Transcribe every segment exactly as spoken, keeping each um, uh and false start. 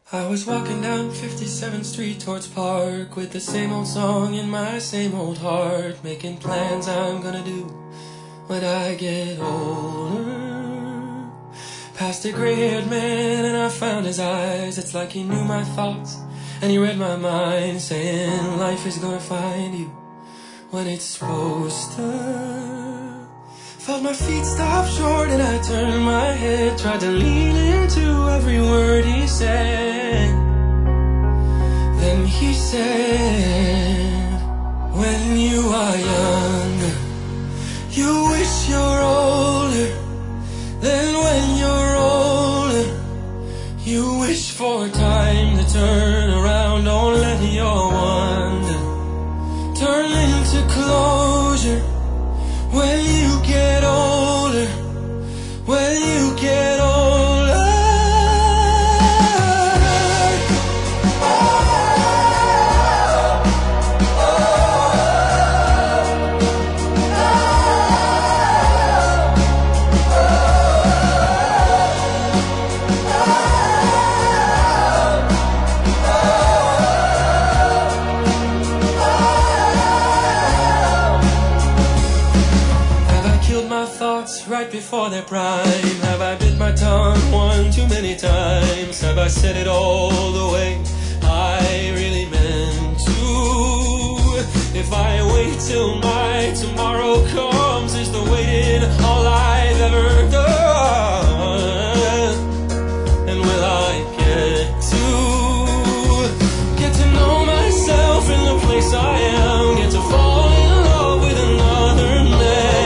I was walking down fifty-seventh Street towards Park with the same old song in my same old heart, making plans I'm gonna do when I get older. Past a gray-haired man and I found his eyes. It's like he knew my thoughts and he read my mind, saying life is gonna find you when it's supposed to. Felt my feet stop short and I turned my head, tried to lean into every word he said. Then he said, when you are younger, you wish you're older. Then when you're older, you wish for time to turn around. Don't let your wonder turn into closure. When you get older, when you get older, oh, oh, my thoughts right before their prime? Have I bit my tongue one too many times? Have I said it all the way I really meant to? If I wait till my tomorrow comes, is the waiting all I've ever done? And will I get to get to know myself in the place I am, get to fall in love with another man?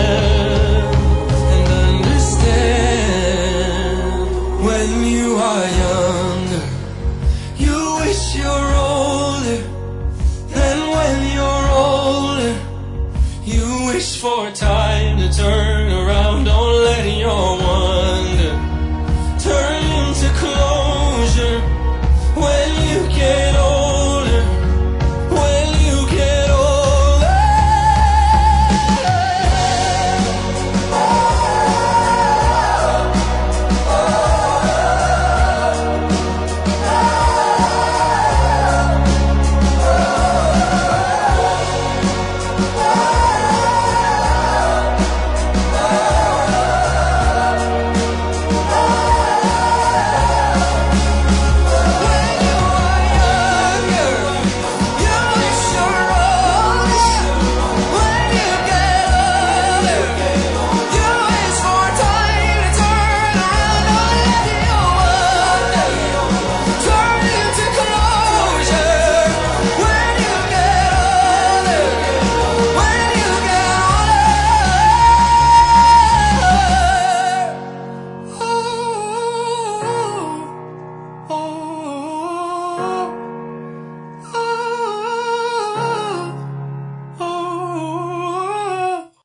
When you are younger, you wish you're older. Then when you're older, you wish for time to turn